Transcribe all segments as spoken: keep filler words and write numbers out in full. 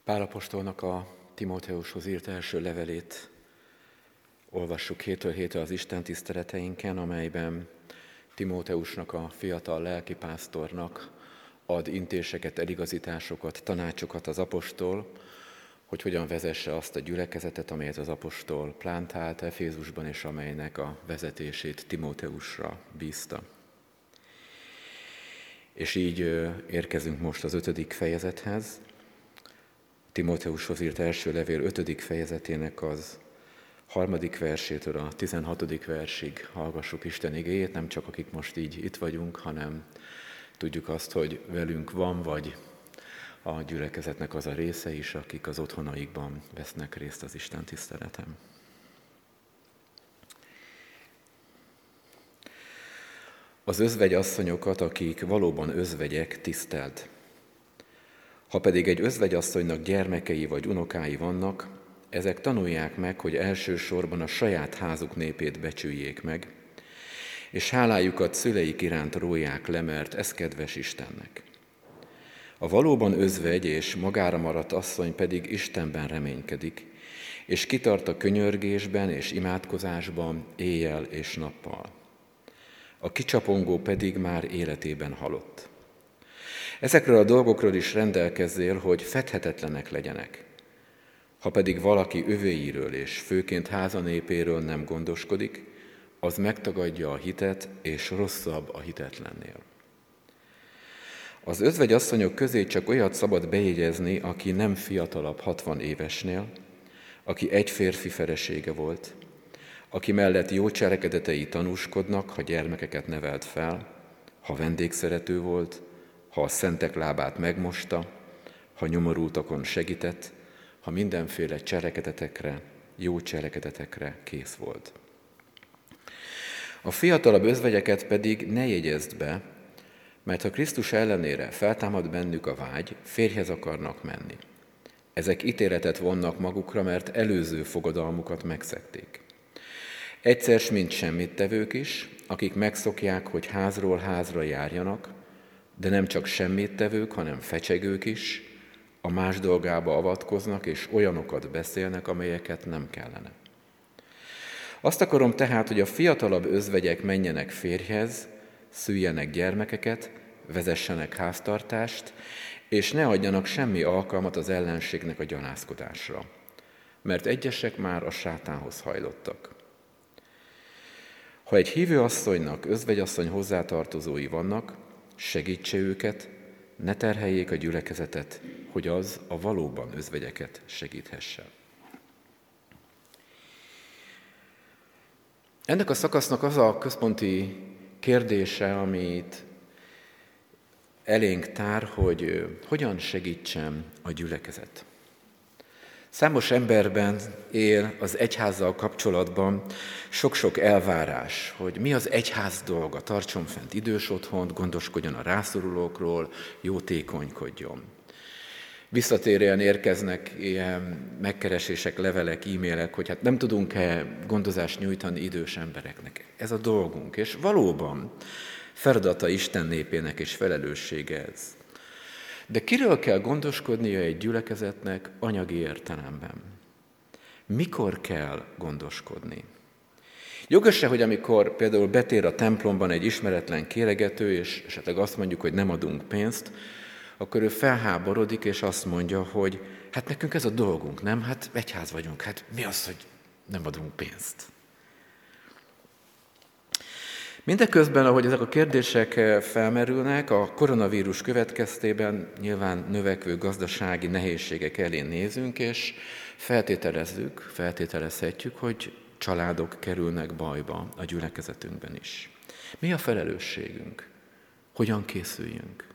Pál apostolnak a Timóteushoz írt első levelét olvassuk hétről hétre az Isten tiszteleteinken, amelyben Timóteusnak, a fiatal lelkipásztornak ad intéseket, eligazításokat, tanácsokat az apostol, hogy hogyan vezesse azt a gyülekezetet, amelyet az apostol plántált Efézusban, és amelynek a vezetését Timóteusra bízta. És így érkezünk most az ötödik fejezethez. Timóteushoz írt első levél ötödik fejezetének az harmadik versétől a tizenhatodik versig hallgassuk Isten igéjét, nem csak akik most így itt vagyunk, hanem tudjuk azt, hogy velünk van, vagy a gyülekezetnek az a része is, akik az otthonaikban vesznek részt az Isten tiszteleten. Az özvegyasszonyokat, akik valóban özvegyek, tiszteld. Ha pedig egy özvegyasszonynak gyermekei vagy unokái vannak, ezek tanulják meg, hogy elsősorban a saját házuk népét becsüljék meg, és hálájukat szüleik iránt róják le, mert ez kedves Istennek. A valóban özvegy és magára maradt asszony pedig Istenben reménykedik, és kitart a könyörgésben és imádkozásban éjjel és nappal. A kicsapongó pedig már életében halott. Ezekről a dolgokról is rendelkezzél, hogy fedhetetlenek legyenek. Ha pedig valaki övéiről és főként házanépéről nem gondoskodik, az megtagadja a hitet, és rosszabb a hitetlennél. Az özvegyasszonyok közé csak olyat szabad bejegyezni, aki nem fiatalabb hatvan évesnél, aki egy férfi felesége volt, aki mellett jó cselekedetei tanúskodnak, ha gyermekeket nevelt fel, ha vendégszerető volt, ha a szentek lábát megmosta, ha nyomorultakon segített, ha mindenféle cselekedetekre, jó cselekedetekre kész volt. A fiatalabb özvegyeket pedig ne jegyezd be, mert ha Krisztus ellenére feltámad bennük a vágy, férjhez akarnak menni. Ezek ítéletet vonnak magukra, mert előző fogadalmukat megszegték. Egyszer s mint semmittevők is, akik megszokják, hogy házról házra járjanak, de nem csak semmittevők, hanem fecsegők is, a más dolgába avatkoznak, és olyanokat beszélnek, amelyeket nem kellene. Azt akarom tehát, hogy a fiatalabb özvegyek menjenek férjhez, szüljenek gyermekeket, vezessenek háztartást, és ne adjanak semmi alkalmat az ellenségnek a gyalászkodásra, mert egyesek már a sátánhoz hajlottak. Ha egy hívő asszonynak özvegyasszony hozzátartozói vannak, segítse őket, ne terheljék a gyülekezetet, hogy az a valóban özvegyeket segíthesse. Ennek a szakasznak az a központi kérdése, amit elénk tár, hogy hogyan segítsem a gyülekezet. Számos emberben él az egyházzal kapcsolatban sok-sok elvárás, hogy mi az egyház dolga, tartson fent idős otthont, gondoskodjon a rászorulókról, jótékonykodjon. Visszatérően érkeznek ilyen megkeresések, levelek, e-mailek, hogy hát nem tudunk-e gondozást nyújtani idős embereknek. Ez a dolgunk, és valóban feladata Isten népének és felelőssége ez. De kiről kell gondoskodnia egy gyülekezetnek anyagi értelemben? Mikor kell gondoskodni? Jogos-e, hogy amikor például betér a templomban egy ismeretlen kéregető, és esetleg azt mondjuk, hogy nem adunk pénzt, akkor ő felháborodik, és azt mondja, hogy hát nekünk ez a dolgunk, nem? Hát egyház vagyunk, hát mi az, hogy nem adunk pénzt? Mindeközben, ahogy ezek a kérdések felmerülnek, a koronavírus következtében nyilván növekvő gazdasági nehézségek elé nézünk, és feltételezzük, feltételezhetjük, hogy családok kerülnek bajba a gyülekezetünkben is. Mi a felelősségünk? Hogyan készüljünk?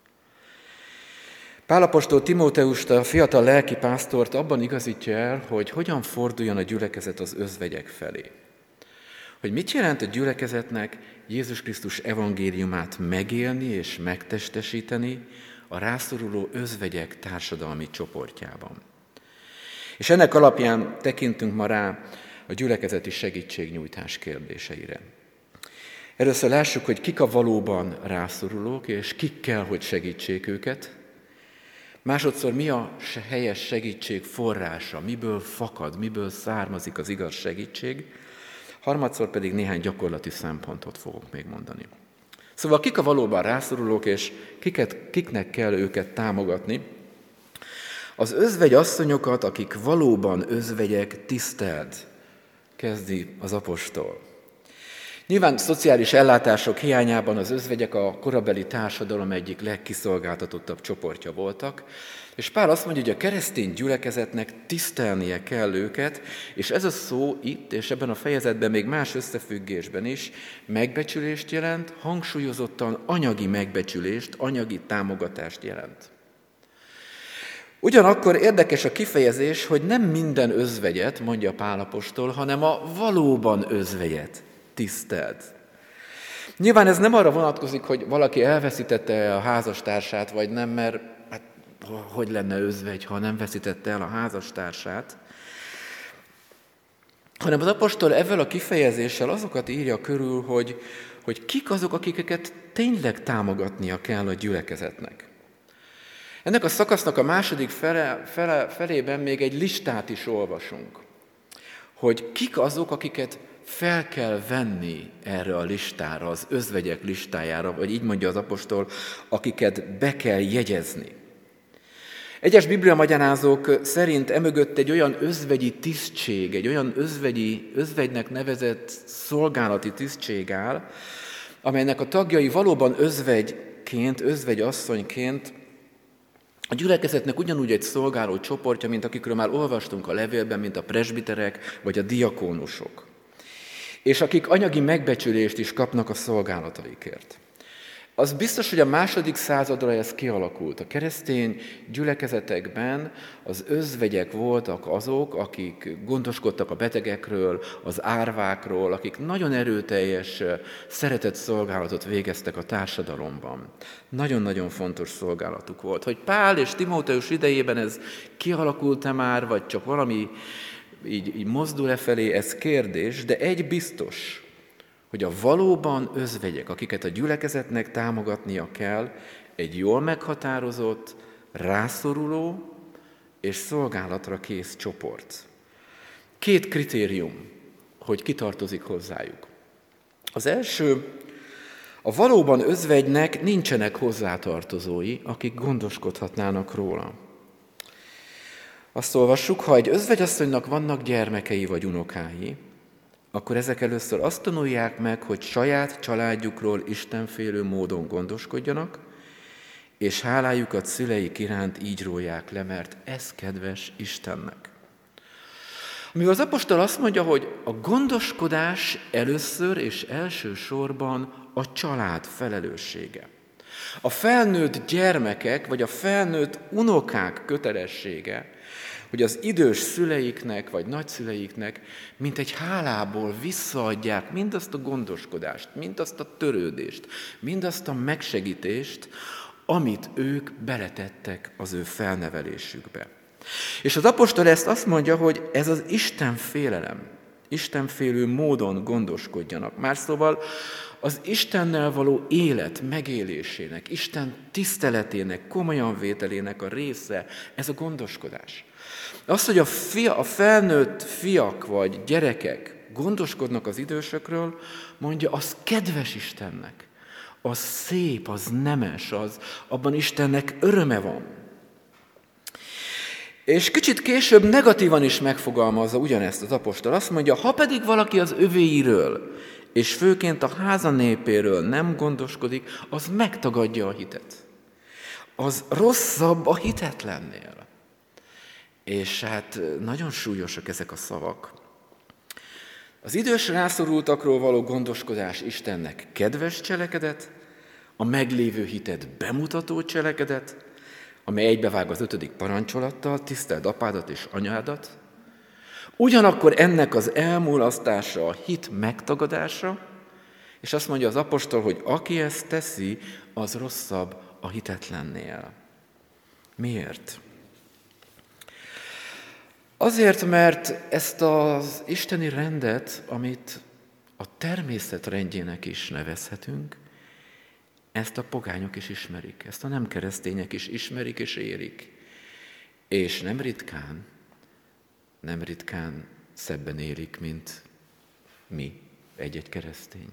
Pál apostol Timóteust, a fiatal lelkipásztort abban igazítja el, hogy hogyan forduljon a gyülekezet az özvegyek felé. Hogy mit jelent a gyülekezetnek Jézus Krisztus evangéliumát megélni és megtestesíteni a rászoruló özvegyek társadalmi csoportjában. És ennek alapján tekintünk ma rá a gyülekezeti segítségnyújtás kérdéseire. Először lássuk, hogy kik a valóban rászorulók, és kik kell, hogy segítsék őket. Másodszor, mi a helyes segítség forrása, miből fakad, miből származik az igaz segítség. Harmadszor pedig néhány gyakorlati szempontot fogok még mondani. Szóval kik a valóban rászorulók, és kiket, kiknek kell őket támogatni? Az özvegy asszonyokat, akik valóban özvegyek, tiszteld, kezdi az apostol. Nyilván szociális ellátások hiányában az özvegyek a korabeli társadalom egyik legkiszolgáltatottabb csoportja voltak, és Pál azt mondja, hogy a keresztény gyülekezetnek tisztelnie kell őket, és ez a szó itt, és ebben a fejezetben még más összefüggésben is megbecsülést jelent, hangsúlyozottan anyagi megbecsülést, anyagi támogatást jelent. Ugyanakkor érdekes a kifejezés, hogy nem minden özvegyet, mondja Pál apostol, hanem a valóban özvegyet tiszteld. Nyilván ez nem arra vonatkozik, hogy valaki elveszítette a házastársát, vagy nem, mert hát, hogy lenne özvegy, ha nem veszítette el a házastársát, hanem az apostol ezzel a kifejezéssel azokat írja körül, hogy, hogy kik azok, akiket tényleg támogatnia kell a gyülekezetnek. Ennek a szakasznak a második fele, fele, felében még egy listát is olvasunk, hogy kik azok, akiket fel kell venni erre a listára, az özvegyek listájára, vagy így mondja az apostol, akiket be kell jegyezni. Egyes bibliamagyarázók szerint emögött egy olyan özvegyi tisztség, egy olyan özvegyi, özvegynek nevezett szolgálati tisztség áll, amelynek a tagjai valóban özvegyként, özvegyasszonyként a gyülekezetnek ugyanúgy egy szolgáló csoportja, mint akikről már olvastunk a levélben, mint a presbiterek vagy a diakónusok. És akik anyagi megbecsülést is kapnak a szolgálataikért. Az biztos, hogy a második századra ez kialakult. A keresztény gyülekezetekben az özvegyek voltak azok, akik gondoskodtak a betegekről, az árvákról, akik nagyon erőteljes, szeretett szolgálatot végeztek a társadalomban. Nagyon-nagyon fontos szolgálatuk volt. Hogy Pál és Timóteus idejében ez kialakult-e már, vagy csak valami így, így mozdul-e felé, ez kérdés, de egy biztos, hogy a valóban özvegyek, akiket a gyülekezetnek támogatnia kell, egy jól meghatározott, rászoruló és szolgálatra kész csoport. Két kritérium, hogy kitartozik hozzájuk. Az első, a valóban özvegynek nincsenek hozzátartozói, akik gondoskodhatnának róla. Azt olvassuk, ha egy özvegyasszonynak vannak gyermekei vagy unokái, akkor ezek először azt tanulják meg, hogy saját családjukról istenfélő módon gondoskodjanak, és hálájukat szüleik iránt így rólják le, mert ez kedves Istennek. Mivel az apostol azt mondja, hogy a gondoskodás először és elsősorban a család felelőssége. A felnőtt gyermekek, vagy a felnőtt unokák kötelessége, hogy az idős szüleiknek, vagy nagyszüleiknek mint egy hálából visszaadják mindazt a gondoskodást, mindazt a törődést, mindazt a megsegítést, amit ők beletettek az ő felnevelésükbe. És az apostol ezt azt mondja, hogy ez az Isten félelem, istenfélő módon gondoskodjanak. Más szóval az Istennel való élet megélésének, Isten tiszteletének, komolyan vételének a része, ez a gondoskodás. Az, hogy a, fia, a felnőtt fiak vagy gyerekek gondoskodnak az idősökről, mondja, az kedves Istennek, az szép, az nemes, az, abban Istennek öröme van. És kicsit később negatívan is megfogalmazza ugyanezt az apostol. Azt mondja, ha pedig valaki az övéiről, és főként a háza népéről nem gondoskodik, az megtagadja a hitet. Az rosszabb a hitetlennél. És hát nagyon súlyosak ezek a szavak. Az idős rászorultakról való gondoskodás Istennek kedves cselekedet, a meglévő hitet bemutató cselekedet, amely egybevág az ötödik parancsolattal, tiszteld apádat és anyádat. Ugyanakkor ennek az elmulasztása, a hit megtagadása, és azt mondja az apostol, hogy aki ezt teszi, az rosszabb a hitetlennél. Miért? Azért, mert ezt az isteni rendet, amit a természet rendjének is nevezhetünk, ezt a pogányok is ismerik, ezt a nem keresztények is ismerik és érik. És nem ritkán, nem ritkán szebben élik, mint mi, egy-egy keresztény.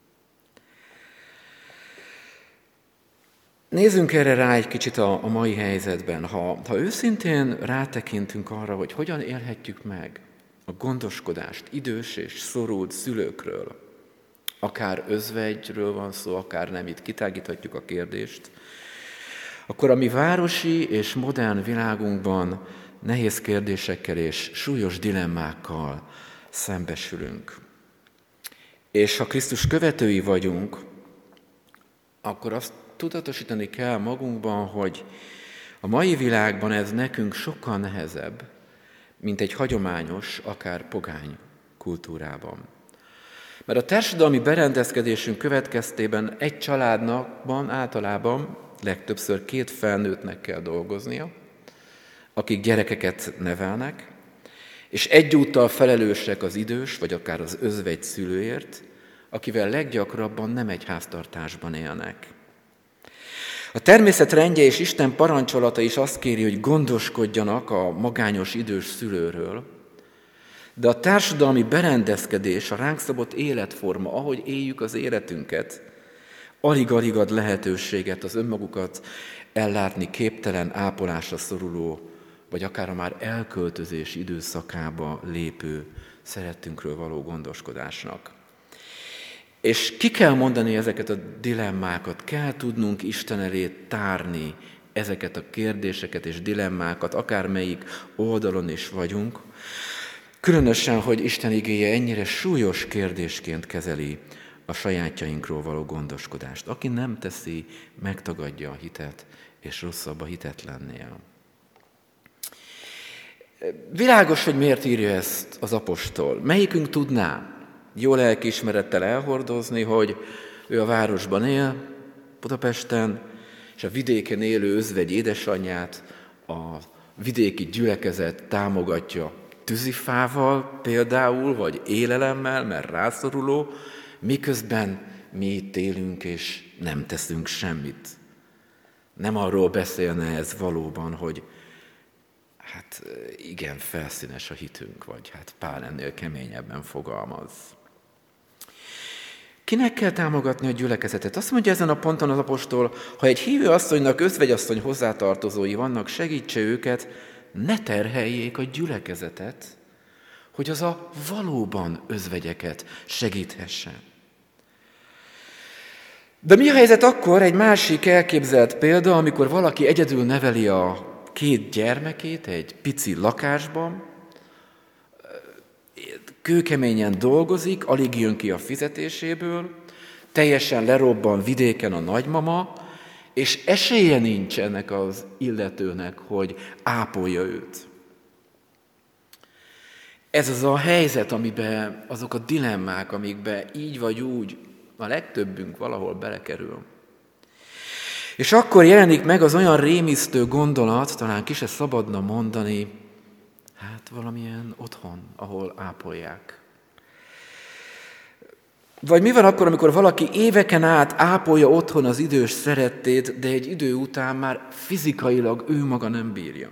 Nézzünk erre rá egy kicsit a, a mai helyzetben. Ha, ha őszintén rátekintünk arra, hogy hogyan élhetjük meg a gondoskodást idős és szorult szülőkről, akár özvegyről van szó, akár nem, itt kitágíthatjuk a kérdést, akkor a mi városi és modern világunkban nehéz kérdésekkel és súlyos dilemmákkal szembesülünk. És ha Krisztus követői vagyunk, akkor azt tudatosítani kell magunkban, hogy a mai világban ez nekünk sokkal nehezebb, mint egy hagyományos, akár pogány kultúrában. Mert a társadalmi berendezkedésünk következtében egy családnak általában legtöbbször két felnőttnek kell dolgoznia, akik gyerekeket nevelnek, és egyúttal felelősek az idős, vagy akár az özvegy szülőért, akivel leggyakrabban nem egy háztartásban élnek. A természet rendje és Isten parancsolata is azt kéri, hogy gondoskodjanak a magányos idős szülőről, de a társadalmi berendezkedés, a ránk szabott életforma, ahogy éljük az életünket, alig-alig ad lehetőséget az önmagukat ellátni képtelen, ápolásra szoruló, vagy akár a már elköltözés időszakába lépő szerettünkről való gondoskodásnak. És ki kell mondani ezeket a dilemmákat, kell tudnunk Isten elé tárni ezeket a kérdéseket és dilemmákat, akármelyik oldalon is vagyunk, különösen, hogy Isten igéje ennyire súlyos kérdésként kezeli a sajátjainkról való gondoskodást. Aki nem teszi, megtagadja a hitet, és rosszabb a hitetlennél. Világos, hogy miért írja ezt az apostol. Melyikünk tudná jó lelkiismerettel elhordozni, hogy ő a városban él, Budapesten, és a vidéken élő özvegy édesanyját a vidéki gyülekezet támogatja tűzifával például, vagy élelemmel, mert rászoruló, miközben mi itt élünk és nem teszünk semmit. Nem arról beszélne ez valóban, hogy hát igen, felszínes a hitünk, vagy hát Pál ennél keményebben fogalmaz. Kinek kell támogatni a gyülekezetet? Azt mondja ezen a ponton az apostol, ha egy hívő asszonynak özvegyasszony hozzátartozói vannak, segítse őket, ne terheljék a gyülekezetet, hogy az a valóban özvegyeket segíthesse. De mi a helyzet akkor, egy másik elképzelt példa, amikor valaki egyedül neveli a két gyermekét egy pici lakásban, kőkeményen dolgozik, alig jön ki a fizetéséből, teljesen lerobban vidéken a nagymama, és esélye nincs ennek az illetőnek, hogy ápolja őt. Ez az a helyzet, amiben azok a dilemmák, amikben így vagy úgy a legtöbbünk valahol belekerül. És akkor jelenik meg az olyan rémisztő gondolat, talán ki se szabadna mondani, hát valamilyen otthon, ahol ápolják. Vagy mi van akkor, amikor valaki éveken át ápolja otthon az idős szerettét, de egy idő után már fizikailag ő maga nem bírja?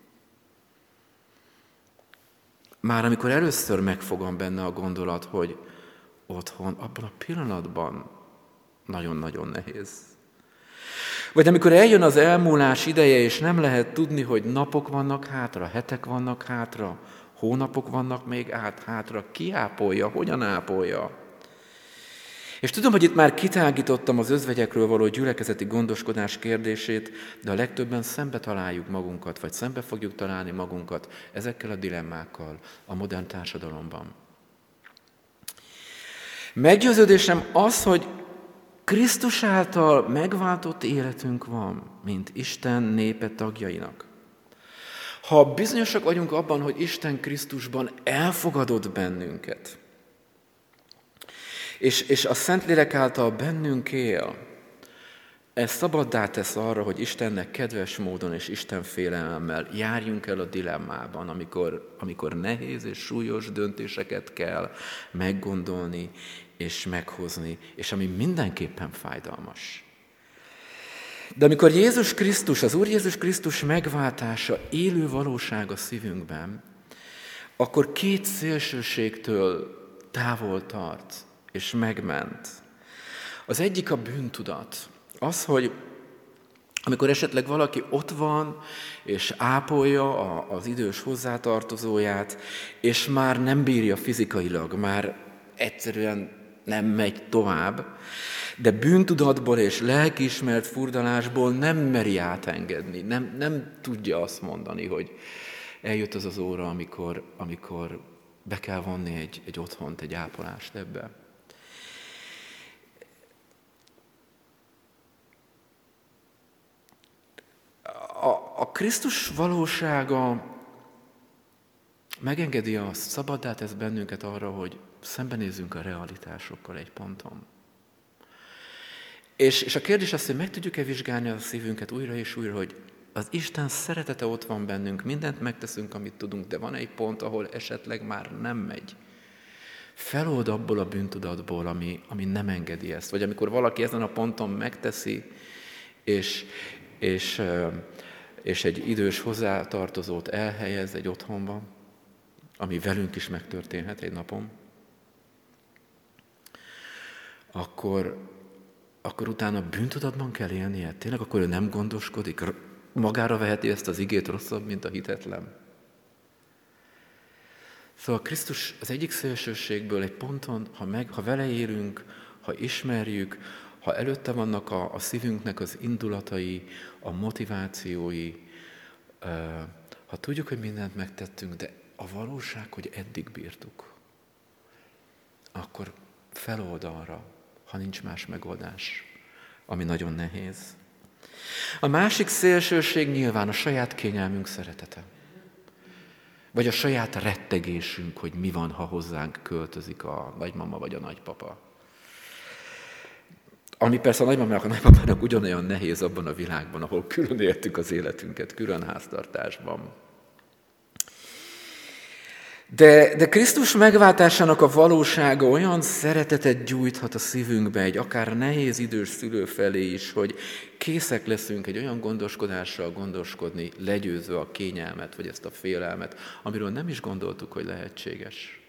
Már amikor először megfogom benne a gondolat, hogy otthon, abban a pillanatban nagyon-nagyon nehéz. Vagy amikor eljön az elmúlás ideje, és nem lehet tudni, hogy napok vannak hátra, hetek vannak hátra, hónapok vannak még át, hátra, ki ápolja, hogyan ápolja. És tudom, hogy itt már kitágítottam az özvegyekről való gyülekezeti gondoskodás kérdését, de a legtöbben szembe találjuk magunkat, vagy szembe fogjuk találni magunkat ezekkel a dilemmákkal a modern társadalomban. Meggyőződésem az, hogy Krisztus által megváltott életünk van, mint Isten népe tagjainak. Ha bizonyosak vagyunk abban, hogy Isten Krisztusban elfogadott bennünket, és, és a Szentlélek által bennünk él, ez szabaddá tesz arra, hogy Istennek kedves módon és Isten félelemmel járjunk el a dilemmában, amikor, amikor nehéz és súlyos döntéseket kell meggondolni és meghozni, és ami mindenképpen fájdalmas. De amikor Jézus Krisztus, az Úr Jézus Krisztus megváltása élő valóság a szívünkben, akkor két szélsőségtől távol tart, és megment. Az egyik a bűntudat. Az, hogy amikor esetleg valaki ott van, és ápolja az idős hozzátartozóját, és már nem bírja fizikailag, már egyszerűen nem megy tovább, de bűntudatból és lelkiismert furdalásból nem meri átengedni, nem, nem tudja azt mondani, hogy eljött az az óra, amikor, amikor be kell vonni egy, egy otthont, egy ápolást ebbe. A, a Krisztus valósága megengedi azt, szabaddá tesz bennünket arra, hogy szembenézzünk a realitásokkal egy ponton. És, és a kérdés az, hogy meg tudjuk-e vizsgálni a szívünket újra és újra, hogy az Isten szeretete ott van bennünk, mindent megteszünk, amit tudunk, de van egy pont, ahol esetleg már nem megy. Felold abból a bűntudatból, ami, ami nem engedi ezt. Vagy amikor valaki ezen a ponton megteszi, és, és, és egy idős hozzátartozót elhelyez egy otthonba, ami velünk is megtörténhet egy napon, akkor, akkor utána bűntudatban kell élnie. Tényleg akkor ő nem gondoskodik? Magára veheti ezt az igét rosszabb, mint a hitetlen? Szóval Krisztus az egyik szélsőségből egy ponton, ha, meg, ha vele élünk, ha ismerjük, ha előtte vannak a, a szívünknek az indulatai, a motivációi, ha tudjuk, hogy mindent megtettünk, de a valóság, hogy eddig bírtuk, akkor feloldalra, ha nincs más megoldás, ami nagyon nehéz. A másik szélsőség nyilván a saját kényelmünk szeretete. Vagy a saját rettegésünk, hogy mi van, ha hozzánk költözik a nagymama vagy a nagypapa. Ami persze a nagymamának, a nagypapának ugyanolyan nehéz abban a világban, ahol külön éltük az életünket, külön háztartásban. De, de Krisztus megváltásának a valósága olyan szeretetet gyújthat a szívünkbe, egy akár nehéz idős szülő felé is, hogy készek leszünk egy olyan gondoskodással gondoskodni, legyőzve a kényelmet, vagy ezt a félelmet, amiről nem is gondoltuk, hogy lehetséges.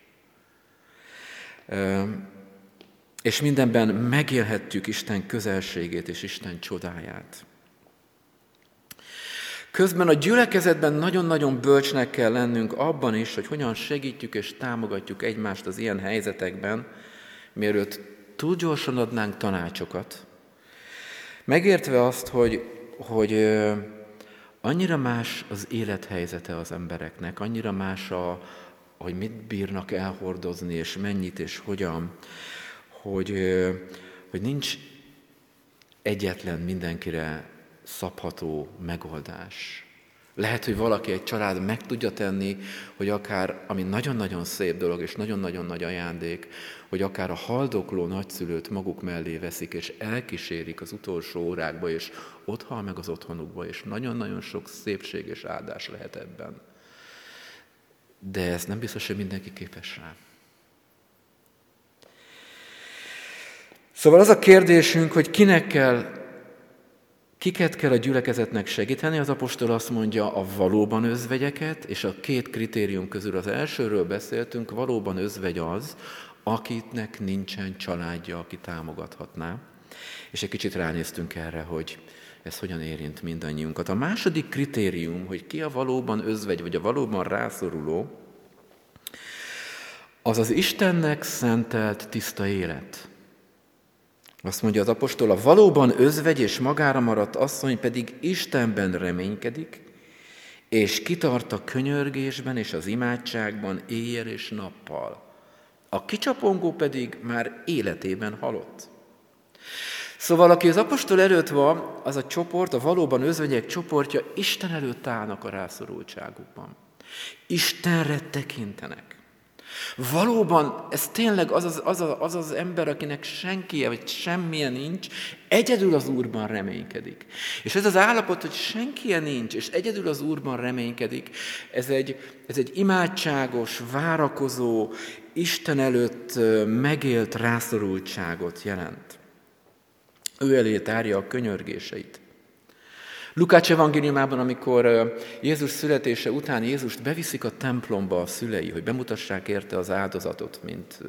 És mindenben megélhetjük Isten közelségét és Isten csodáját. Közben a gyülekezetben nagyon-nagyon bölcsnek kell lennünk abban is, hogy hogyan segítjük és támogatjuk egymást az ilyen helyzetekben, mielőtt túl gyorsan adnánk tanácsokat. Megértve azt, hogy, hogy annyira más az élethelyzete az embereknek, annyira más, a, hogy mit bírnak elhordozni, és mennyit, és hogyan, hogy, hogy nincs egyetlen mindenkire szabható megoldás. Lehet, hogy valaki, egy család meg tudja tenni, hogy akár, ami nagyon-nagyon szép dolog, és nagyon-nagyon nagy ajándék, hogy akár a haldokló nagyszülőt maguk mellé veszik, és elkísérik az utolsó órákba, és ott hal meg az otthonukba, és nagyon-nagyon sok szépség és áldás lehet ebben. De ez nem biztos, hogy mindenki képes rá. Szóval az a kérdésünk, hogy kinek kell Kiket kell a gyülekezetnek segíteni? Az apostol azt mondja, a valóban özvegyeket, és a két kritérium közül az elsőről beszéltünk, valóban özvegy az, akitnek nincsen családja, aki támogathatná. És egy kicsit ránéztünk erre, hogy ez hogyan érint mindannyiunkat. A második kritérium, hogy ki a valóban özvegy, vagy a valóban rászoruló, az az Istennek szentelt tiszta élet. Azt mondja az apostol, a valóban özvegy és magára maradt asszony pedig Istenben reménykedik, és kitart a könyörgésben és az imádságban éjjel és nappal. A kicsapongó pedig már életében halott. Szóval, aki az apostol előtt van, az a csoport, a valóban özvegyek csoportja, Isten előtt állnak a rászorultságukban. Istenre tekintenek. Valóban ez tényleg az az, az, az az ember, akinek senkije, vagy semmilyen nincs, egyedül az Úrban reménykedik. És ez az állapot, hogy senkije nincs, és egyedül az Úrban reménykedik, ez egy, ez egy imádságos, várakozó, Isten előtt megélt rászorultságot jelent. Ő elé tárja a könyörgéseit. Lukács evangéliumában, amikor Jézus születése után Jézust beviszik a templomba a szülei, hogy bemutassák érte az áldozatot, mint,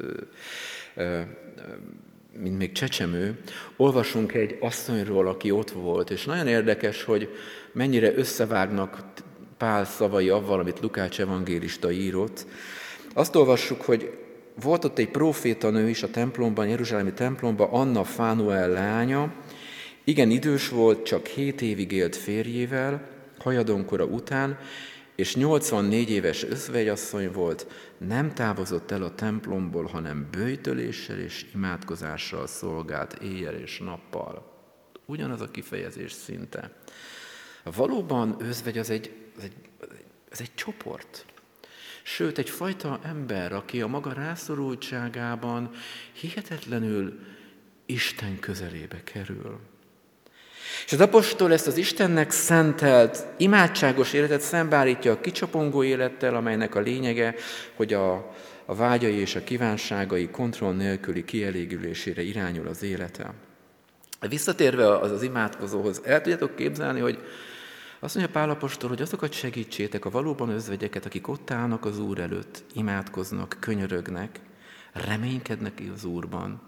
mint még csecsemő, olvasunk egy asszonyról, aki ott volt, és nagyon érdekes, hogy mennyire összevágnak Pál szavai avval, amit Lukács evangélista írott. Azt olvassuk, hogy volt ott egy prófétanő is a templomban, jeruzsálemi templomban, Anna Fánuel lánya, igen idős volt, csak hét évig élt férjével, hajadonkora után, és nyolcvannégy éves özvegyasszony volt, nem távozott el a templomból, hanem böjtöléssel és imádkozással szolgált éjjel és nappal. Ugyanaz a kifejezés szinte. Valóban özvegy az egy, az egy, az egy csoport. Sőt, egyfajta ember, aki a maga rászorultságában hihetetlenül Isten közelébe kerül. És az apostol ezt az Istennek szentelt, imádságos életet szembeállítja a kicsapongó élettel, amelynek a lényege, hogy a, a vágyai és a kívánságai kontroll nélküli kielégülésére irányul az élete. Visszatérve az, az imádkozóhoz, el tudjátok képzelni, hogy azt mondja Pál apostol, hogy azokat segítsétek, a valóban özvegyeket, akik ott állnak az Úr előtt, imádkoznak, könyörögnek, reménykednek az Úrban,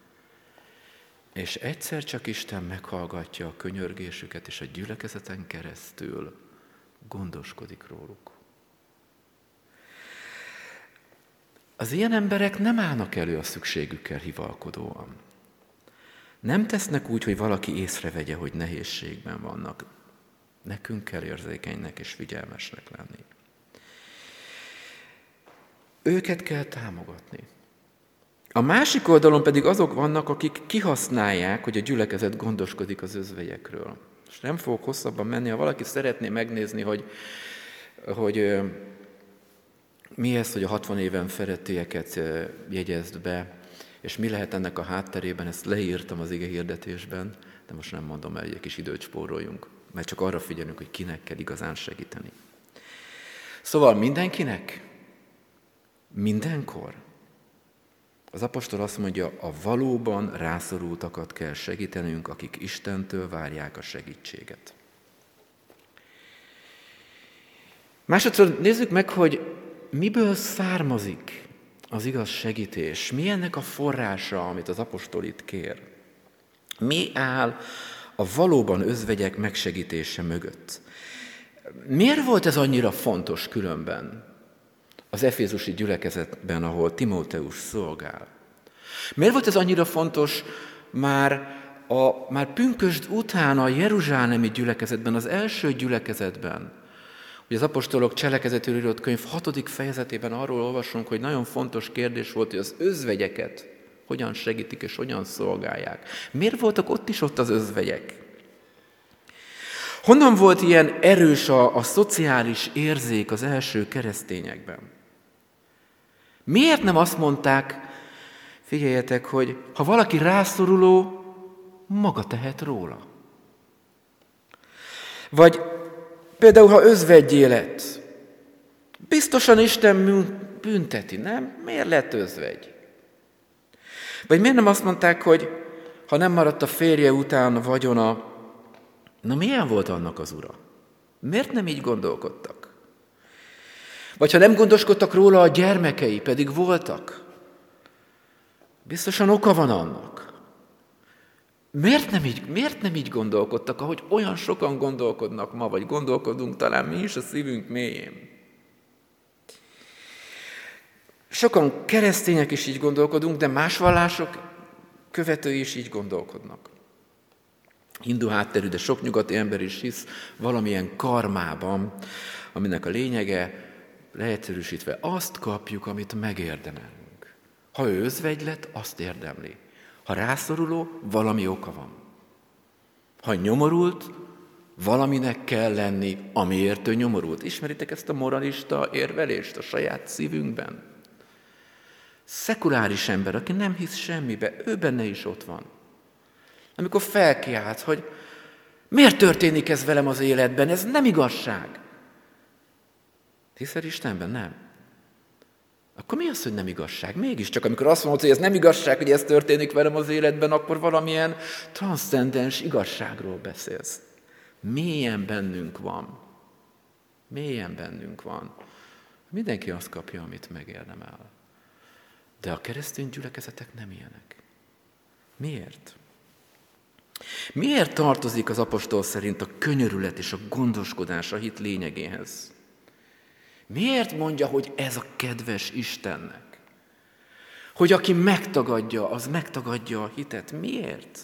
és egyszer csak Isten meghallgatja a könyörgésüket, és a gyülekezeten keresztül gondoskodik róluk. Az ilyen emberek nem állnak elő a szükségükkel hivalkodóan. Nem tesznek úgy, hogy valaki észrevegye, hogy nehézségben vannak. Nekünk kell érzékenynek és figyelmesnek lenni. Őket kell támogatni. A másik oldalon pedig azok vannak, akik kihasználják, hogy a gyülekezet gondoskodik az özvegyekről. És nem fogok hosszabban menni, ha valaki szeretné megnézni, hogy, hogy mi ez, hogy a hatvan éven felettieket jegyezd be, és mi lehet ennek a hátterében, ezt leírtam az ige hirdetésben, de most nem mondom el, hogy egy kis időt spóroljunk, mert csak arra figyelünk, hogy kinek kell igazán segíteni. Szóval mindenkinek, mindenkor. Az apostol azt mondja, a valóban rászorultakat kell segítenünk, akik Istentől várják a segítséget. Másodszor nézzük meg, hogy miből származik az igaz segítés. Mi ennek a forrása, amit az apostol itt kér? Mi áll a valóban özvegyek megsegítése mögött? Miért volt ez annyira fontos különben az efézusi gyülekezetben, ahol Timóteus szolgál? Miért volt ez annyira fontos már, a, már pünkösd után a jeruzsálemi gyülekezetben, az első gyülekezetben? Ugye az apostolok cselekezetről írott könyv hatodik fejezetében arról olvasunk, hogy nagyon fontos kérdés volt, hogy az özvegyeket hogyan segítik és hogyan szolgálják. Miért voltak ott is ott az özvegyek? Honnan volt ilyen erős a, a szociális érzék az első keresztényekben? Miért nem azt mondták, figyeljetek, hogy ha valaki rászoruló, maga tehet róla? Vagy például, ha özvegyé lett, biztosan Isten bünteti, nem? Miért lett özvegy? Vagy miért nem azt mondták, hogy ha nem maradt a férje után a vagyona, na milyen volt annak az ura? Miért nem így gondolkodtak? Vagy ha nem gondoskodtak róla a gyermekei, pedig voltak, biztosan oka van annak. Miért nem így, miért nem így gondolkodtak, ahogy olyan sokan gondolkodnak ma, vagy gondolkodunk talán mi is a szívünk mélyén? Sokan keresztények is így gondolkodunk, de más vallások követői is így gondolkodnak. Hindu hátterű, de sok nyugati ember is hisz valamilyen karmában, aminek a lényege, leegyszerűsítve, azt kapjuk, amit megérdemelünk. Ha ő özvegy lett, azt érdemli. Ha rászoruló, valami oka van. Ha nyomorult, valaminek kell lenni, amiért ő nyomorult. Ismeritek ezt a moralista érvelést a saját szívünkben? Szekuláris ember, aki nem hisz semmibe, ő benne is ott van. Amikor felkiált, hogy miért történik ez velem az életben, ez nem igazság. Hiszel Istenben? Nem. Akkor mi az, hogy nem igazság? Mégiscsak, amikor azt mondod, hogy ez nem igazság, hogy ez történik velem az életben, akkor valamilyen transzcendens igazságról beszélsz. Mélyen bennünk van. Mélyen bennünk van. Mindenki azt kapja, amit megérdemel. De a keresztény gyülekezetek nem ilyenek. Miért? Miért tartozik az apostol szerint a könyörület és a gondoskodás a hit lényegéhez? Miért mondja, hogy ez a kedves Istennek? Hogy aki megtagadja, az megtagadja a hitet. Miért?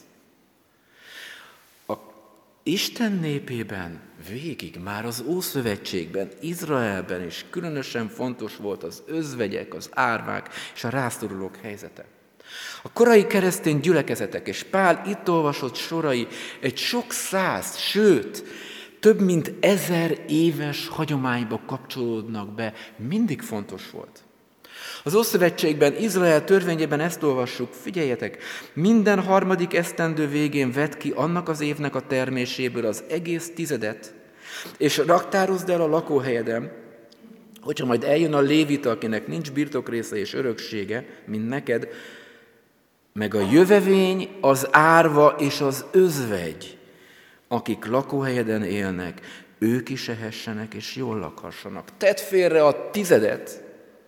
A Isten népében végig, már az Ószövetségben, Izraelben is különösen fontos volt az özvegyek, az árvák és a rászorulók helyzete. A korai keresztény gyülekezetek és Pál itt olvasott sorai egy sok száz, sőt, több mint ezer éves hagyományba kapcsolódnak be, mindig fontos volt. Az Ószövetségben, Izrael törvényében ezt olvassuk, figyeljetek, minden harmadik esztendő végén vedd ki annak az évnek a terméséből az egész tizedet, és raktározd el a lakóhelyeden, hogyha majd eljön a lévita, akinek nincs birtokrésze és öröksége, mint neked, meg a jövevény, az árva és az özvegy, akik lakóhelyeden élnek, ők is ehessenek és jól lakhassanak. Tedd félre a tizedet,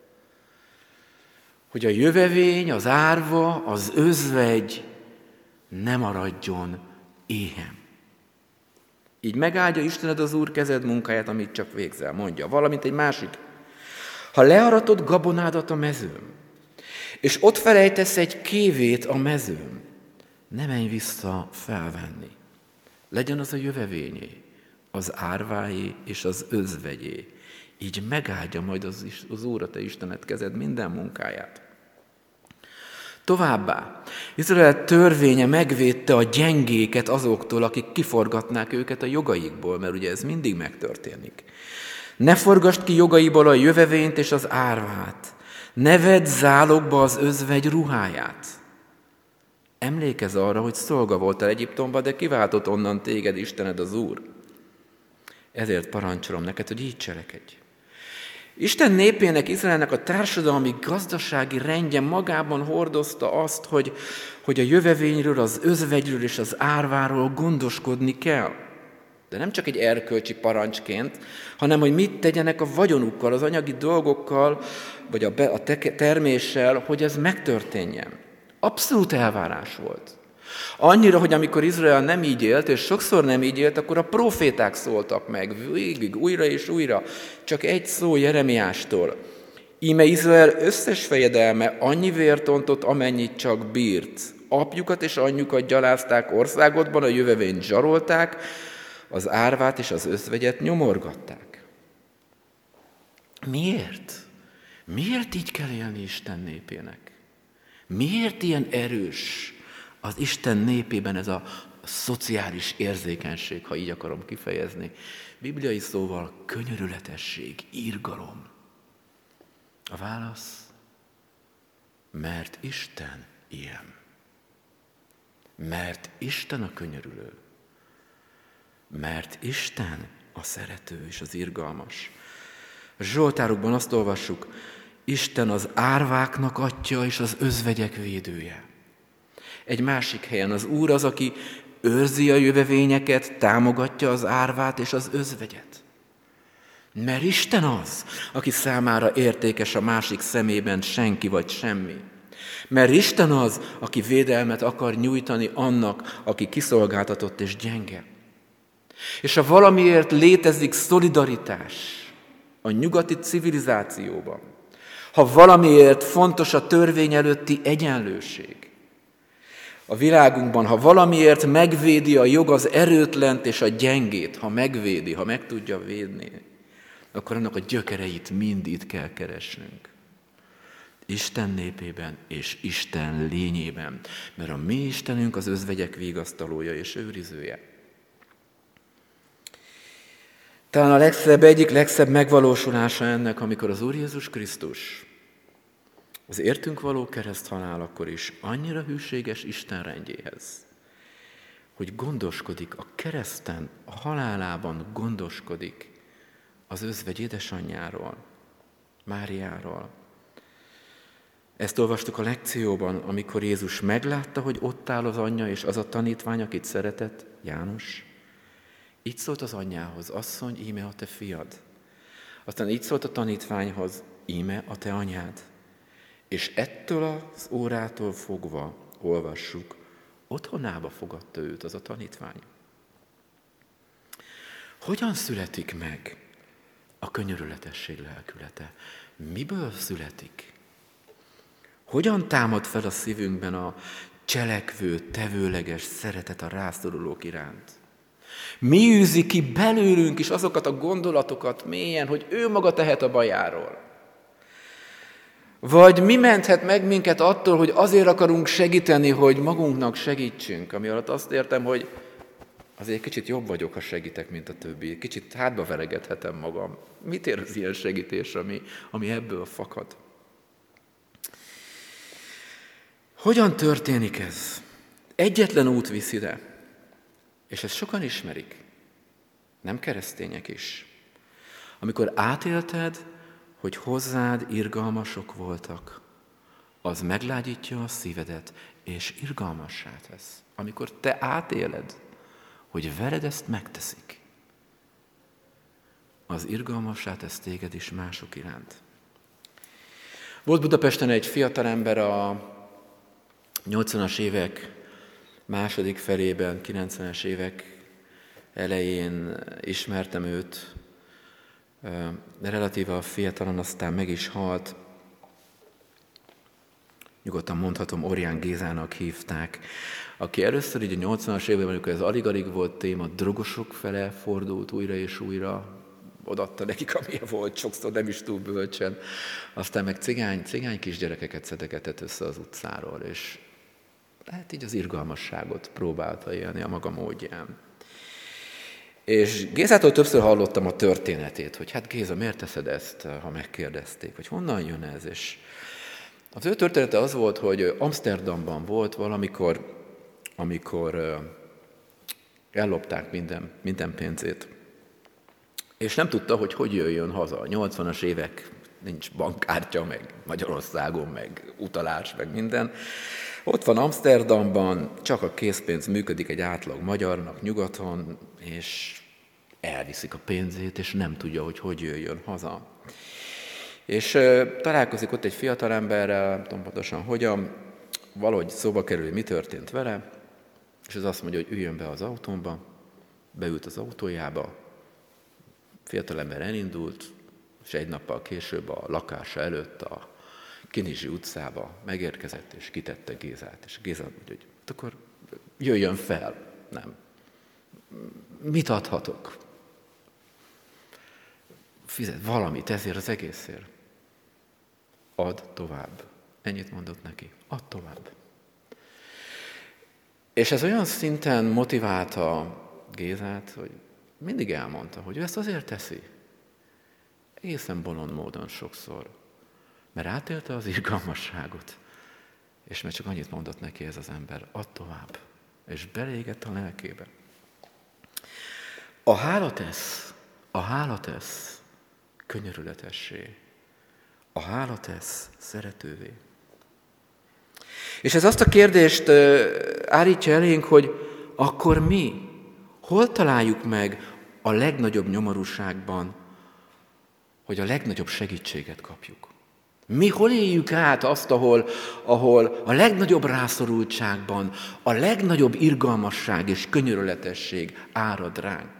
hogy a jövevény, az árva, az özvegy ne maradjon éhen. Így megáldja Istened az Úr kezed munkáját, amit csak végzel, mondja. Valamint egy másik. Ha learatod gabonádat a mezőn, és ott felejtesz egy kévét a mezőn, ne menj vissza felvenni. Legyen az a jövevényé, az árváé és az özvegyé. Így megáldja majd az, az Úr a te Istened kezed minden munkáját. Továbbá, Izrael törvénye megvédte a gyengéket azoktól, akik kiforgatnák őket a jogaikból, mert ugye ez mindig megtörténik. Ne forgasd ki jogaiból a jövevényt és az árvát, ne vedd zálogba az özvegy ruháját. Emlékezz arra, hogy szolga voltál Egyiptomban, de kiváltott onnan téged Istened az Úr. Ezért parancsolom neked, hogy így cselekedj. Isten népének, Izraelnek a társadalmi, gazdasági rendje magában hordozta azt, hogy, hogy a jövevényről, az özvegyről és az árváról gondoskodni kell. De nem csak egy erkölcsi parancsként, hanem hogy mit tegyenek a vagyonukkal, az anyagi dolgokkal, vagy a, be, a terméssel, hogy ez megtörténjen. Abszolút elvárás volt. Annyira, hogy amikor Izrael nem így élt, és sokszor nem így élt, akkor a proféták szóltak meg, végig, újra és újra. Csak egy szó Jeremiástól. Íme Izrael összes fejedelme annyi vért ontott, amennyit csak bírt. Apjukat és anyjukat gyalázták országodban, a jövevényt zsarolták, az árvát és az özvegyet nyomorgatták. Miért? Miért így kell élni Isten népének? Miért ilyen erős az Isten népében ez a szociális érzékenység, ha így akarom kifejezni? Bibliai szóval könyörületesség, irgalom. A válasz? Mert Isten ilyen. Mert Isten a könyörülő. Mert Isten a szerető és az irgalmas. A Zsoltárokban azt olvassuk, Isten az árváknak atya és az özvegyek védője. Egy másik helyen az Úr az, aki őrzi a jövevényeket, támogatja az árvát és az özvegyet. Mert Isten az, aki számára értékes a másik szemében senki vagy semmi. Mert Isten az, aki védelmet akar nyújtani annak, aki kiszolgáltatott és gyenge. És ha valamiért létezik szolidaritás a nyugati civilizációban, ha valamiért fontos a törvény előtti egyenlőség, a világunkban, ha valamiért megvédi a jog az erőtlent és a gyengét, ha megvédi, ha meg tudja védni, akkor annak a gyökereit mind itt kell keresnünk. Isten népében és Isten lényében, mert a mi Istenünk az özvegyek vigasztalója és őrizője. Talán a legszebb, egyik legszebb megvalósulása ennek, amikor az Úr Jézus Krisztus az értünk való kereszthalálakor is annyira hűséges Isten rendjéhez, hogy gondoskodik a kereszten, a halálában gondoskodik az özvegy édesanyjáról, Máriáról. Ezt olvastuk a lekcióban, amikor Jézus meglátta, hogy ott áll az anyja és az a tanítvány, akit szeretett, János, Így szólt az anyjához, asszony, íme a te fiad. Aztán így szólt a tanítványhoz, íme a te anyád. És ettől az órától fogva, olvassuk, otthonába fogadta őt az a tanítvány. Hogyan születik meg a könyörületesség lelkülete? Miből születik? Hogyan támad fel a szívünkben a cselekvő, tevőleges szeretet a rászorulók iránt? Mi űzi ki belőlünk is azokat a gondolatokat mélyen, hogy ő maga tehet a bajáról? Vagy mi menthet meg minket attól, hogy azért akarunk segíteni, hogy magunknak segítsünk, ami alatt azt értem, hogy azért kicsit jobb vagyok, ha segítek, mint a többi. Kicsit hátba veregethetem magam. Mit ér az ilyen segítés, ami, ami ebből fakad? Hogyan történik ez? Egyetlen út visz ide, és ezt sokan ismerik, nem keresztények is. Amikor átélted, hogy hozzád irgalmasok voltak, az meglágyítja a szívedet, és irgalmassá tesz. Amikor te átéled, hogy veled ezt megteszik, az irgalmassá tesz téged is mások iránt. Volt Budapesten egy fiatalember a nyolcvanas évek második felében, kilencvenes évek elején ismertem őt, de relatíve fiatalon aztán meg is halt. Nyugodtan mondhatom, Orján Gézának hívták, aki először így a nyolcvanas években, amikor ez alig-alig volt téma, drogosok fele fordult újra és újra, odaadta nekik, amilyen volt, sokszor nem is túl bölcsen. Aztán meg cigány, cigány kisgyerekeket szedegetett össze az utcáról, és hát így az irgalmasságot próbálta élni a maga módján. És Gézától többször hallottam a történetét, hogy hát Géza, miért teszed ezt, ha megkérdezték, hogy honnan jön ez, és az ő története az volt, hogy Amsterdamban volt valamikor, amikor ellopták minden, minden pénzét, és nem tudta, hogy hogy jöjjön haza. A nyolcvanas évek, nincs bankkártya, meg Magyarországon, meg utalás, meg minden. Ott van Amsterdamban, csak a készpénz működik egy átlag magyarnak nyugaton, és elviszik a pénzét, és nem tudja, hogy hogy jöjjön haza. És uh, találkozik ott egy fiatalemberrel, nem tudom pontosan hogyan, valahogy szóba kerül, hogy mi történt vele, és az azt mondja, hogy üljön be az autómba, beült az autójába, fiatalember elindult, és egy nappal később a lakása előtt a Kinizsi utcába megérkezett, és kitette Gézát. És Géza mondja, hogy akkor jöjjön fel. Nem. Mit adhatok? Fizet valamit ezért az egészért. Add tovább. Ennyit mondott neki. Add tovább. És ez olyan szinten motiválta Gézát, hogy mindig elmondta, hogy ő ezt azért teszi. Egészen bolond módon sokszor. Mert átélte az irgalmasságot, és mert csak annyit mondott neki ez az ember, add tovább, és belégett a lelkébe. A hála tesz, a hála tesz könyörületessé, a hála tesz szeretővé. És ez azt a kérdést állítja elénk, hogy akkor mi, hol találjuk meg a legnagyobb nyomorúságban, hogy a legnagyobb segítséget kapjuk. Mi hol éljük át azt, ahol, ahol a legnagyobb rászorultságban a legnagyobb irgalmasság és könyörületesség árad ránk?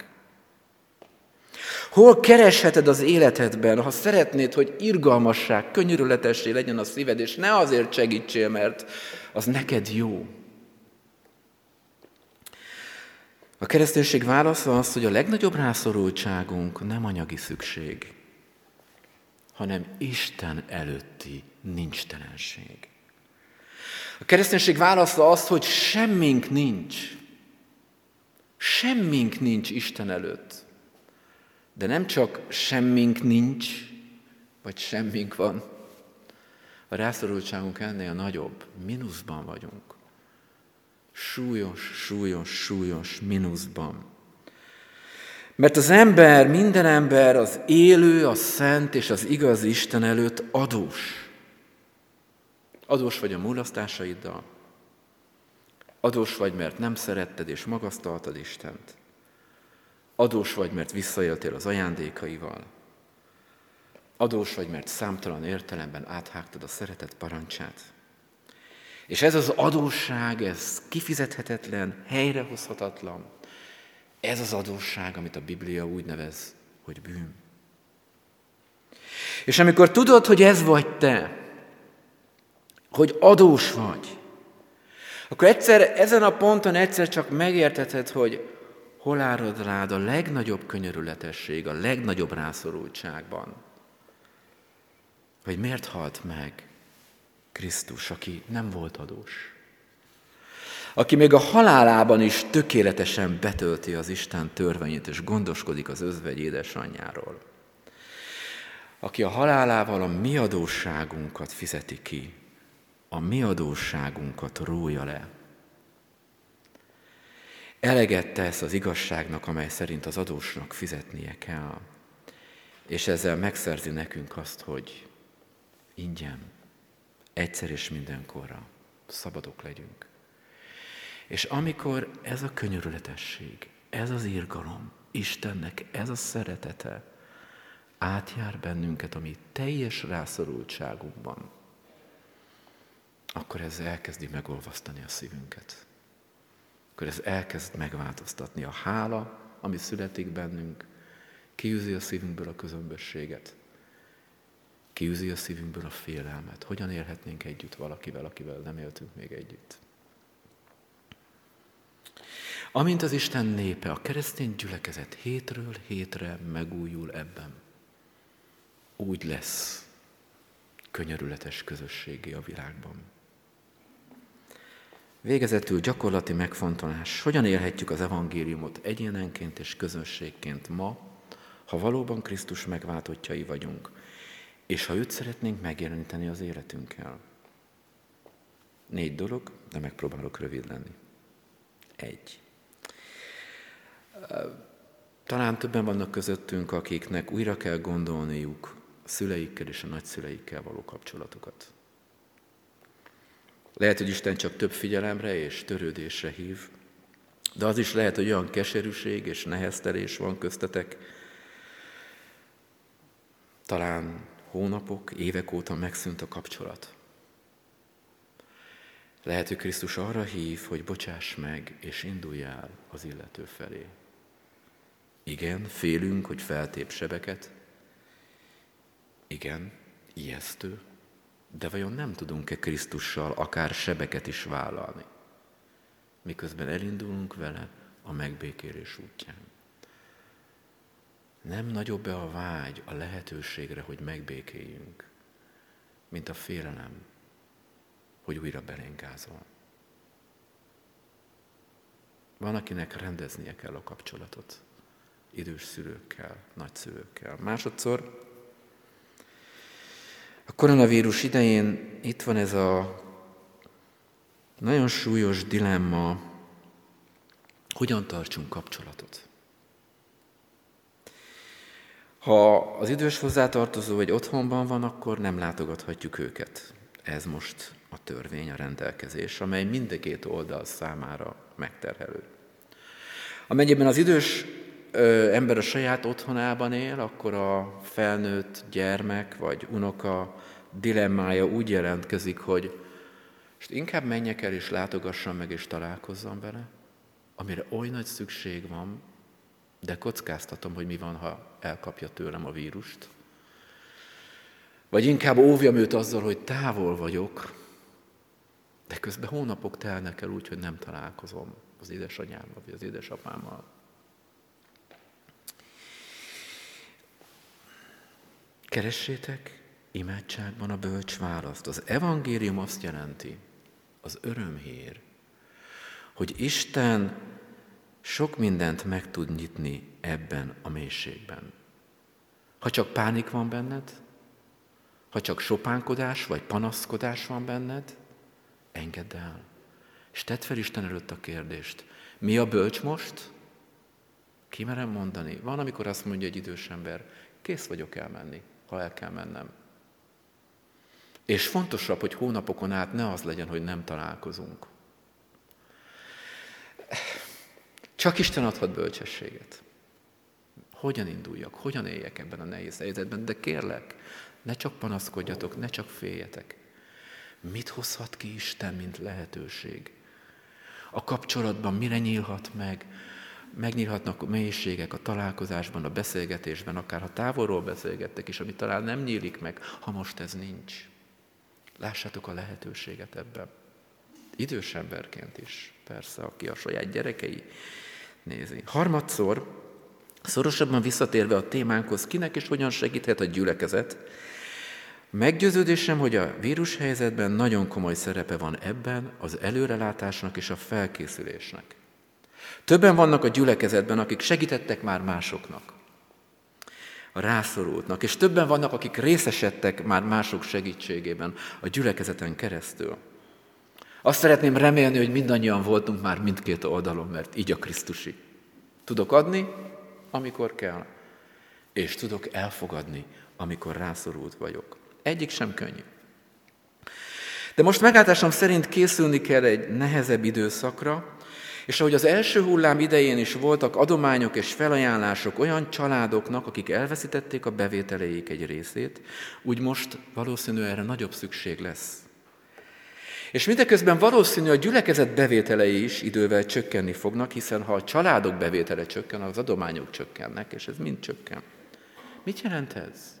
Hol keresheted az életedben, ha szeretnéd, hogy irgalmasság, könyörületessé legyen a szíved, és ne azért segítsél, mert az neked jó? A kereszténység válasza az, hogy a legnagyobb rászorultságunk nem anyagi szükség, hanem Isten előtti nincstelenség. A kereszténység válasza az, hogy semmink nincs. Semmink nincs Isten előtt. De nem csak semmink nincs, vagy semmink van. A rászorultságunk ennél nagyobb. Mínuszban vagyunk. Súlyos, súlyos, súlyos mínuszban. Mert az ember, minden ember az élő, a szent és az igaz Isten előtt adós. Adós vagy a mulasztásaiddal. Adós vagy, mert nem szeretted és magasztaltad Istent. Adós vagy, mert visszaéltél az ajándékaival. Adós vagy, mert számtalan értelemben áthágtad a szeretet parancsát. És ez az adósság, ez kifizethetetlen, helyrehozhatatlan. Ez az adósság, amit a Biblia úgy nevez, hogy bűn. És amikor tudod, hogy ez vagy te, hogy adós vagy, akkor egyszer, ezen a ponton egyszer csak megérteted, hogy hol árad rád a legnagyobb könyörületesség, a legnagyobb rászorultságban. Hogy miért halt meg Krisztus, aki nem volt adós. Aki még a halálában is tökéletesen betölti az Isten törvényét, és gondoskodik az özvegy édesanyjáról. Aki a halálával a mi adósságunkat fizeti ki, a mi adósságunkat rója le. Eleget tesz az igazságnak, amely szerint az adósnak fizetnie kell, és ezzel megszerzi nekünk azt, hogy ingyen, egyszer és mindenkorra szabadok legyünk. És amikor ez a könyörületesség, ez az irgalom, Istennek ez a szeretete átjár bennünket, ami teljes rászorultságunkban, akkor ez elkezdi megolvasztani a szívünket. Akkor ez elkezd megváltoztatni a hála, ami születik bennünk, kiűzi a szívünkből a közömbösséget, kiűzi a szívünkből a félelmet. Hogyan élhetnénk együtt valakivel, akivel nem éltünk még együtt? Amint az Isten népe, a keresztény gyülekezet hétről hétre megújul ebben, úgy lesz könyörületes közösségé a világban. Végezetül gyakorlati megfontolás. Hogyan élhetjük az evangéliumot egyénenként és közösségként ma, ha valóban Krisztus megváltottjai vagyunk, és ha őt szeretnénk megjeleníteni az életünkkel? Négy dolog, de megpróbálok rövid lenni. Egy. Talán többen vannak közöttünk, akiknek újra kell gondolniuk a szüleikkel és a nagyszüleikkel való kapcsolatukat. Lehet, hogy Isten csak több figyelemre és törődésre hív, de az is lehet, hogy olyan keserűség és neheztelés van köztetek, talán hónapok, évek óta megszűnt a kapcsolat. Lehet, hogy Krisztus arra hív, hogy bocsáss meg, és indulj el az illető felé. Igen, félünk, hogy feltép sebeket. Igen, ijesztő. De vajon nem tudunk-e Krisztussal akár sebeket is vállalni, miközben elindulunk vele a megbékélés útján? Nem nagyobb-e a vágy a lehetőségre, hogy megbékéljünk, mint a félelem, hogy újra belénk gázol? Van, akinek rendeznie kell a kapcsolatot idős szülőkkel, nagyszülőkkel. Másodszor, a koronavírus idején itt van ez a nagyon súlyos dilemma, hogyan tartsunk kapcsolatot. Ha az idős hozzátartozó egy otthonban van, akkor nem látogathatjuk őket. Ez most a törvény, a rendelkezés, amely mindkét oldal számára megterhelő. Amennyiben az idős ö, ember a saját otthonában él, akkor a felnőtt gyermek vagy unoka dilemmája úgy jelentkezik, hogy most inkább menjek el és látogassam meg és találkozzam vele, amire oly nagy szükség van, de kockáztatom, hogy mi van, ha elkapja tőlem a vírust. Vagy inkább óvjam őt azzal, hogy távol vagyok, de közben hónapok telnek el úgy, hogy nem találkozom az édesanyámmal, vagy az édesapámmal. Keressétek imádságban a bölcs választ. Az evangélium azt jelenti, az örömhír, hogy Isten sok mindent meg tud nyitni ebben a mélységben. Ha csak pánik van benned, ha csak sopánkodás vagy panaszkodás van benned, engedd el. És tedd fel Isten előtt a kérdést. Mi a bölcs most? Kimerem mondani. Van, amikor azt mondja egy idős ember, kész vagyok elmenni, ha el kell mennem. És fontosabb, hogy hónapokon át ne az legyen, hogy nem találkozunk. Csak Isten adhat bölcsességet. Hogyan induljak, hogyan éljek ebben a nehéz helyzetben, de kérlek, ne csak panaszkodjatok, ne csak féljetek. Mit hozhat ki Isten, mint lehetőség? A kapcsolatban mire nyílhat meg? Megnyílhatnak a mélységek a találkozásban, a beszélgetésben, akár ha távolról beszélgettek is, ami talán nem nyílik meg, ha most ez nincs. Lássátok a lehetőséget ebben. Idős emberként is, persze, aki a saját gyerekei nézi. Harmadszor, szorosabban visszatérve a témánkhoz, kinek és hogyan segíthet a gyülekezet, meggyőződésem, hogy a vírushelyzetben nagyon komoly szerepe van ebben az előrelátásnak és a felkészülésnek. Többen vannak a gyülekezetben, akik segítettek már másoknak, a rászorultnak, és többen vannak, akik részesedtek már mások segítségében a gyülekezeten keresztül. Azt szeretném remélni, hogy mindannyian voltunk már mindkét oldalon, mert így a Krisztusi. Tudok adni, amikor kell, és tudok elfogadni, amikor rászorult vagyok. Egyik sem könnyű. De most meglátásom szerint készülni kell egy nehezebb időszakra, és ahogy az első hullám idején is voltak adományok és felajánlások olyan családoknak, akik elveszítették a bevételeik egy részét, úgy most valószínűleg erre nagyobb szükség lesz. És mindeközben valószínű a gyülekezet bevételei is idővel csökkenni fognak, hiszen ha a családok bevétele csökken, az adományok csökkennek, és ez mind csökken. Mit jelent ez?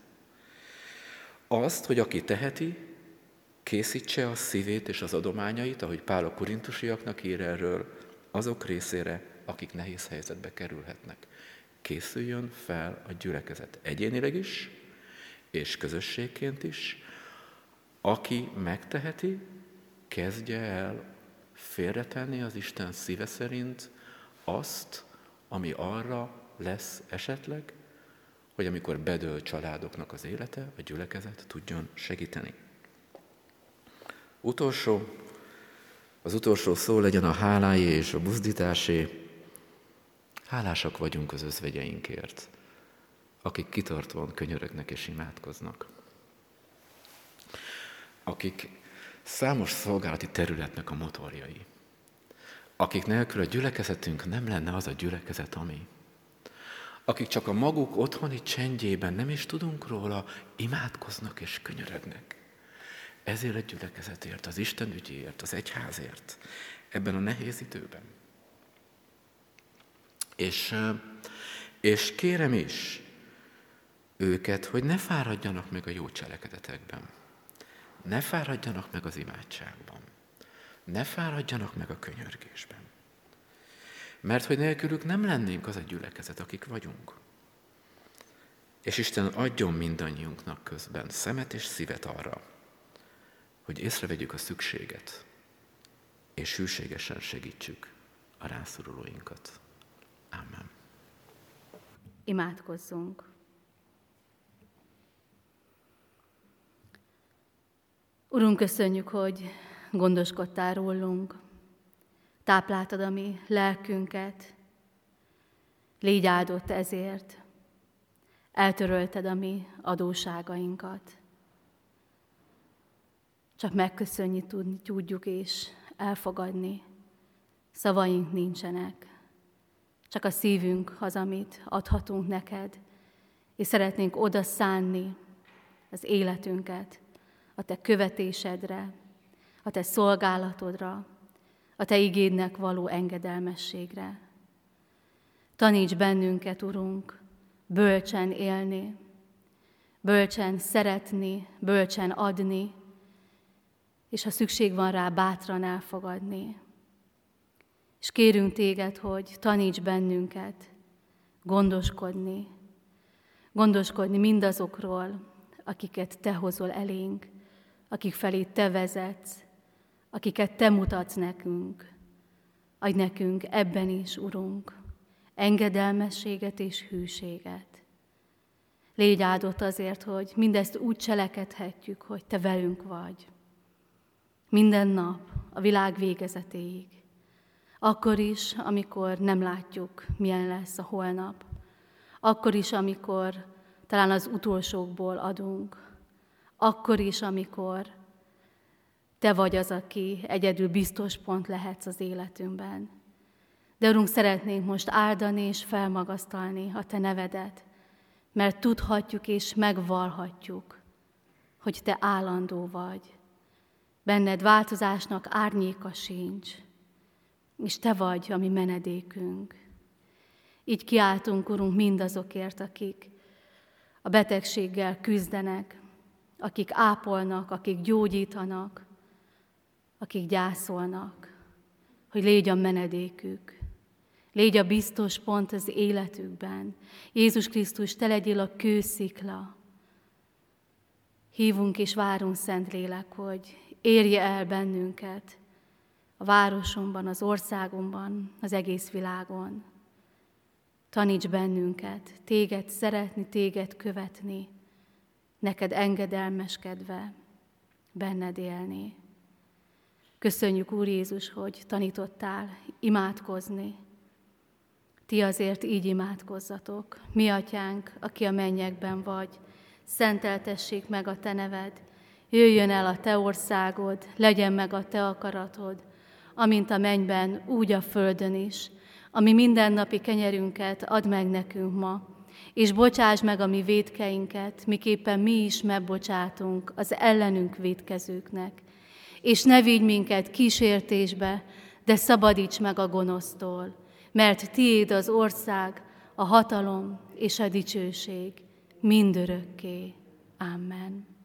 Azt, hogy aki teheti, készítse a szívét és az adományait, ahogy Pál a korintusiaknak ír erről, azok részére, akik nehéz helyzetbe kerülhetnek. Készüljön fel a gyülekezet egyénileg is, és közösségként is. Aki megteheti, kezdje el félretenni az Isten szíve szerint azt, ami arra lesz esetleg, hogy amikor bedől családoknak az élete, a gyülekezet tudjon segíteni. Utolsó, az utolsó szó legyen a háláé és a buzdításé. Hálásak vagyunk az özvegyeinkért, akik kitartóan könyörögnek és imádkoznak. Akik számos szolgálati területnek a motorjai. Akik nélkül a gyülekezetünk nem lenne az a gyülekezet, ami. Akik csak a maguk otthoni csendjében, nem is tudunk róla, imádkoznak és könyörögnek. Ezért a gyülekezetért, az Isten ügyéért, az egyházért, ebben a nehéz időben. És, és kérem is őket, hogy ne fáradjanak meg a jó cselekedetekben. Ne fáradjanak meg az imádságban. Ne fáradjanak meg a könyörgésben. Mert hogy nélkülük nem lennénk az a gyülekezet, akik vagyunk. És Isten adjon mindannyiunknak közben szemet és szívet arra, hogy észrevegyük a szükséget, és hűségesen segítsük a rászorulóinkat. Amen. Imádkozzunk. Urunk, köszönjük, hogy gondoskodtál rólunk, tápláltad a mi lelkünket, légy áldott ezért, eltörölted a mi adósságainkat. Csak megköszönni tudjuk és elfogadni. Szavaink nincsenek, csak a szívünk az, amit adhatunk neked, és szeretnénk oda szánni az életünket, a te követésedre, a te szolgálatodra, a te igédnek való engedelmességre. Taníts bennünket, Urunk, bölcsen élni, bölcsen szeretni, bölcsen adni, és ha szükség van rá, bátran elfogadni. És kérünk téged, hogy taníts bennünket gondoskodni, gondoskodni mindazokról, akiket te hozol elénk, akik felé te vezetsz, akiket te mutatsz nekünk. Adj nekünk ebben is, Urunk, engedelmességet és hűséget. Légy áldott azért, hogy mindezt úgy cselekedhetjük, hogy te velünk vagy. Minden nap, a világ végezetéig. Akkor is, amikor nem látjuk, milyen lesz a holnap. Akkor is, amikor talán az utolsókból adunk. Akkor is, amikor te vagy az, aki egyedül biztos pont lehetsz az életünkben. De Urunk, szeretnénk most áldani és felmagasztalni a Te nevedet, mert tudhatjuk és megvallhatjuk, hogy Te állandó vagy. Benned változásnak árnyéka sincs, és Te vagy a mi menedékünk. Így kiáltunk, Urunk, mindazokért, akik a betegséggel küzdenek, akik ápolnak, akik gyógyítanak, akik gyászolnak, hogy légy a menedékük, légy a biztos pont az életükben. Jézus Krisztus, Te legyél a kőszikla. Hívunk és várunk, Szentlélek, hogy érje el bennünket a városunkban, az országunkban, az egész világon. Taníts bennünket, Téged szeretni, Téged követni, neked engedelmeskedve, benned élni. Köszönjük, Úr Jézus, hogy tanítottál imádkozni. Ti azért így imádkozzatok. Mi, Atyánk, aki a mennyekben vagy, szenteltessék meg a Te neved, jöjjön el a Te országod, legyen meg a Te akaratod, amint a mennyben, úgy a földön is. Ami mindennapi kenyerünket add meg nekünk ma, és bocsáss meg a mi vétkeinket, miképpen mi is megbocsátunk az ellenünk vétkezőknek. És ne vigy minket kísértésbe, de szabadíts meg a gonosztól, mert tiéd az ország, a hatalom és a dicsőség mindörökké. Amen.